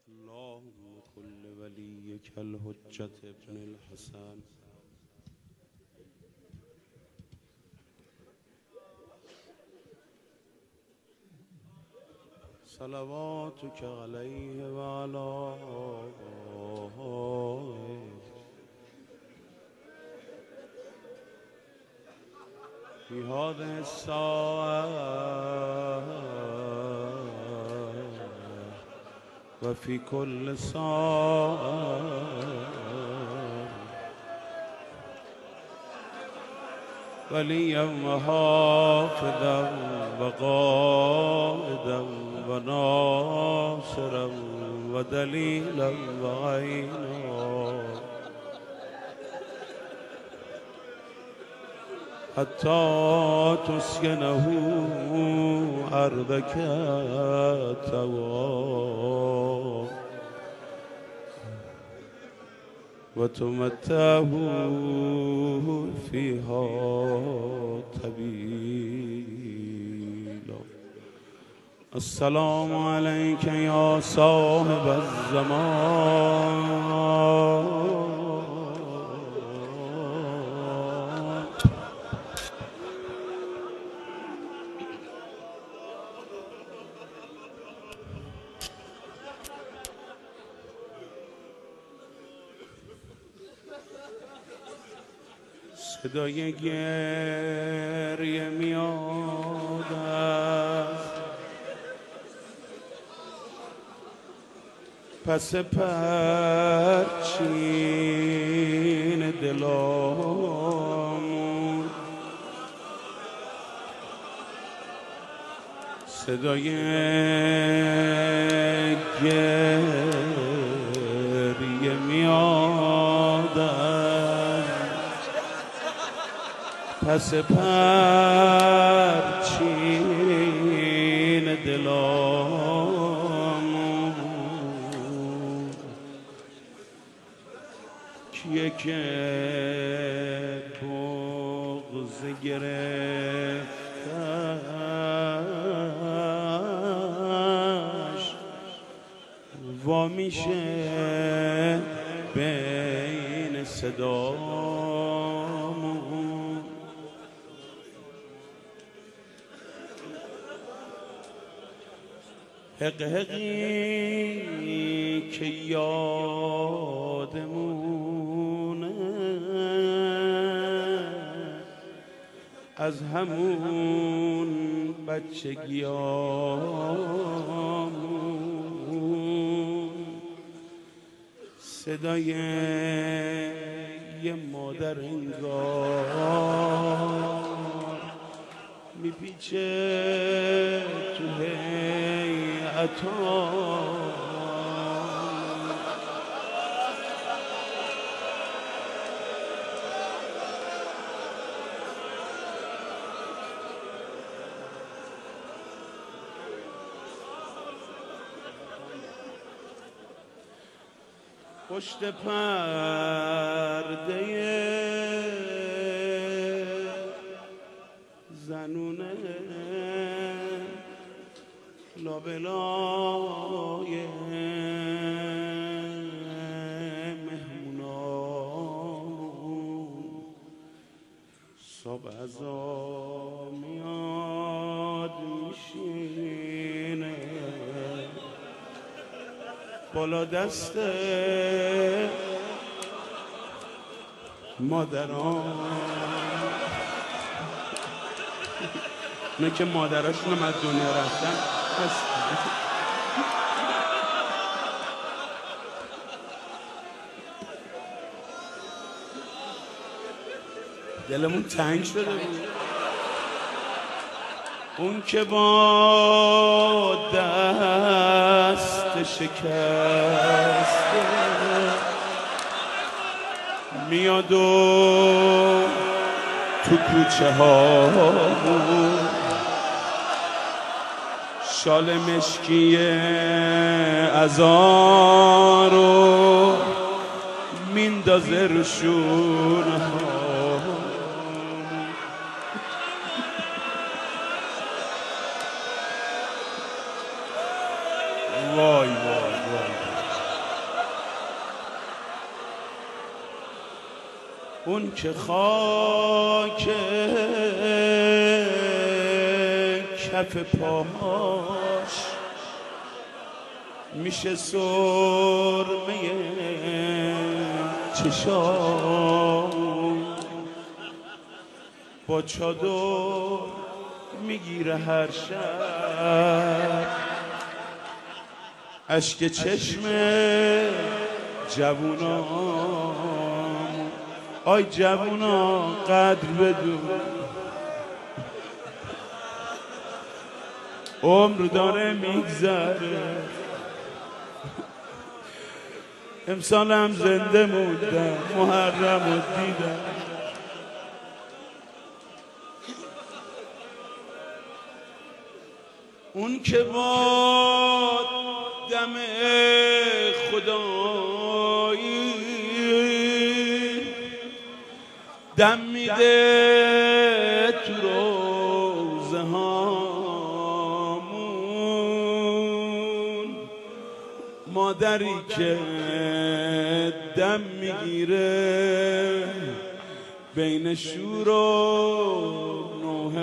اللهم كل وليك الحجة ابن الحسن صلواتك عليه وعلى آله في هذه الساعة وفي كل ساعة وليا وحافظا وقائدا وناصرا ودليلا وعينا حتى تسكنه أرضك طوعا وتمتعه فيها طويلا. السلام عليك يا صاحب الزمان صدای گریه میاد از پس پرچین دلامون، صدای گریه میاد پس پرچین دلامون، کیه که بغض گرفتش وا میشه بین صدامون، حق حقی که یادمونه از همون بچگیامون، صدای یه مادر انگار میپیچه تو هیئت‌ها، پشت پرده زنونه لابلای مهمونامون صبح ازا میاد میشینه بالا دست مادران، نه که مادراشون هم از دنیا رفتن هست. دلمون تنگ شده بود. اون که با دست شکسته میاد و تو کوچه هامون شال مشکی ازارو میندازه رو شونه هامون. وای وای وای اون که خاک کف پاهاش میشه سرمه چشام، با چادر میگیره هر شب اشک چشم جوونام. آی جوونا قدر بدون، عمر داره میگذره، امسالم زنده موندم محرم رو دیدم. اون که با دم خدایی دم میده تو روزه هامون، مادری که دم میگیره بین شور و نوحه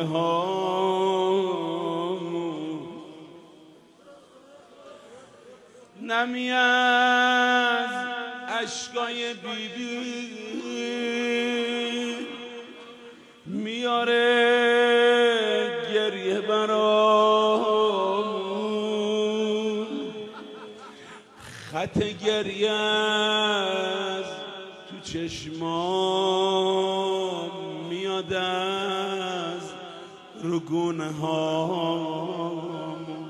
هامون، نمی از اشکای بیبی میاره گریه برامون، خط گریه از تو چشمام میاد از رو گونه هامون،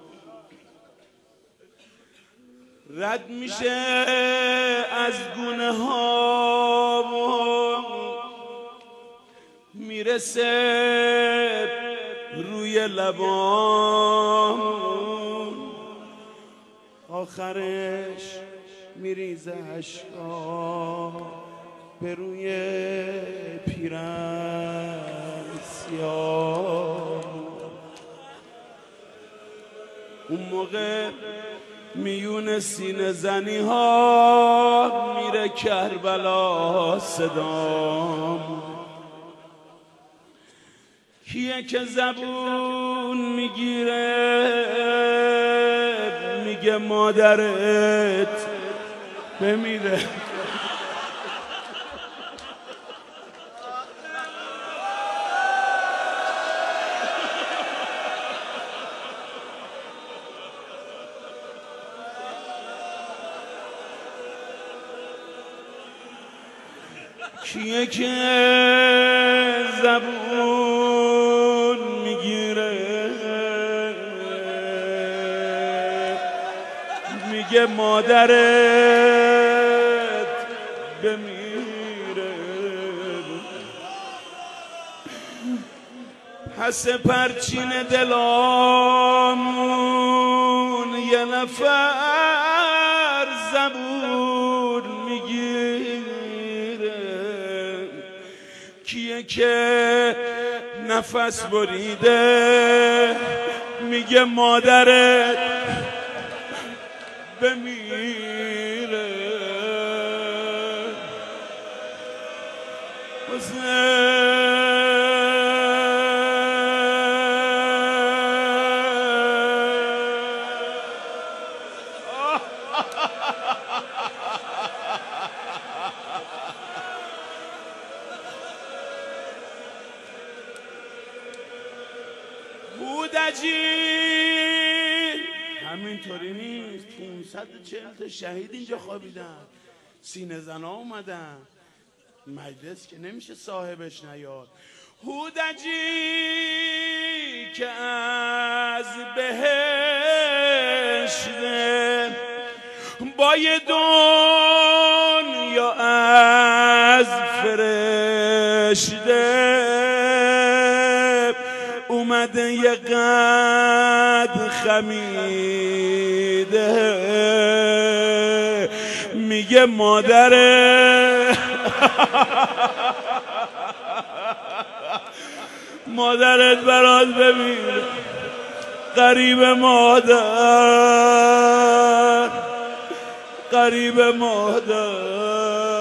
رد میشه از گونه هامون میرسه روی لبامون، آخرش میریزه اشکا به روی پیرن سیاه. اون موقع میون سینه زنی ها میره کربلا صدام، کیه که زبون میگیره میگه مادرت بمیره. کیه که زبون میگیره میگه مادرت بمیره. پس پرچین دلامون یه نفر زبون میگیره، کیه که نفس بریده میگه مادرت بمیره. بودجی همینطوری نیست، 540 تا شهید اینجا خوابیدن، سینه زنا اومدن، مجلس که نمیشه صاحبش نیاد. هودجی که از بهشته با یه دنیا از فرشته اومده یه قد خمیده میگه مادره مادرت برات بمیره. قریب مادر، قریب مادر.